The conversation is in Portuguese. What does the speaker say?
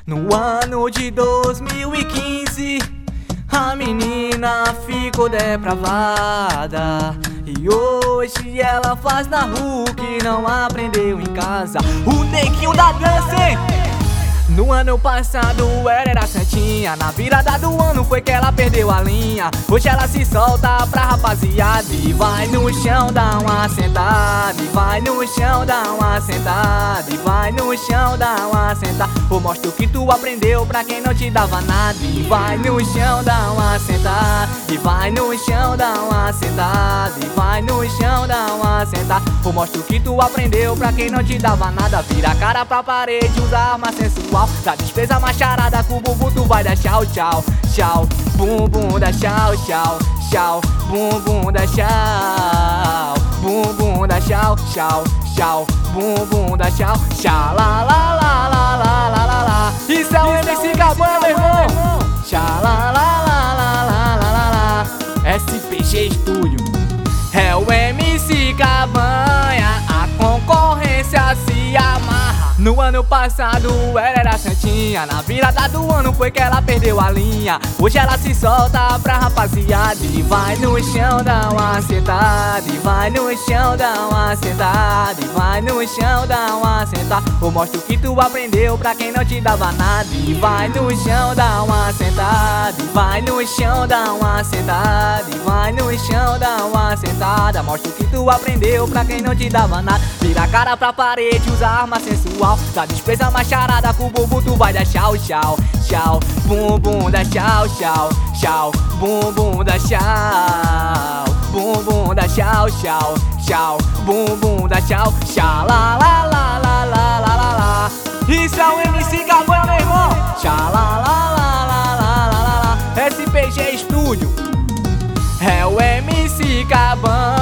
No ano de 2015, a menina ficou depravada. E hoje ela faz na rua o que não aprendeu em casa. O neguinho da dança, hein? No ano passado ela era santinha, na virada do ano foi que ela perdeu a linha. Hoje ela se solta pra rapaziada e vai no chão dar uma sentada. E vai no chão dar uma sentada. E vai no chão dar uma sentada. Ou mostra o que tu aprendeu pra quem não te dava nada. E vai no chão dar uma sentada. E vai no chão dar uma sentada. E vai no chão dar uma sentada. Ou mostra o que tu aprendeu pra quem não te dava nada. Vira a cara pra parede, usa arma sensual. Da despesa macharada com o bumbum tu vai dar tchau, tchau, tchau. Bumbum da tchau, tchau, tchau. Bumbum da tchau. Bumbum da tchau, tchau, tchau. Bumbum da tchau, tchau. Lá, lá, lá, lá, lá, lá, lá, lá. Isso é o MC Cabanha, meu irmão. Tchau, lá, lá, lá, lá, lá, lá, lá, lá. SPG Studio. É o MC Cabanha, a concorrência se amarra. No ano passado ela era santinha, na virada do ano foi que ela perdeu a linha. Hoje ela se solta pra rapaziada e vai no chão dar uma sentada. E vai no chão dar uma sentada. E vai no chão dar uma sentada. Ou mostra o que tu aprendeu pra quem não te dava nada. E vai no chão dar uma sentada. E vai no chão dar uma sentada. E vai no chão dar uma sentada. Mostra o que tu aprendeu pra quem não te dava nada. Vira a cara pra parede, usa arma sensual. Da despesa macharada com o bumbum tu vai dar tchau, tchau, tchau. Bumbum da tchau, tchau, tchau. Bumbum da tchau. Bumbum da tchau, tchau, tchau. Bumbum da tchau, tchau. Lá, lá, lá, lá, lá, lá, lá, lá. Isso é o MC Cabanha, meu irmão. Tchau, lá, lá, lá, lá, lá, lá, lá. SPG Studio. É o MC Cabanha.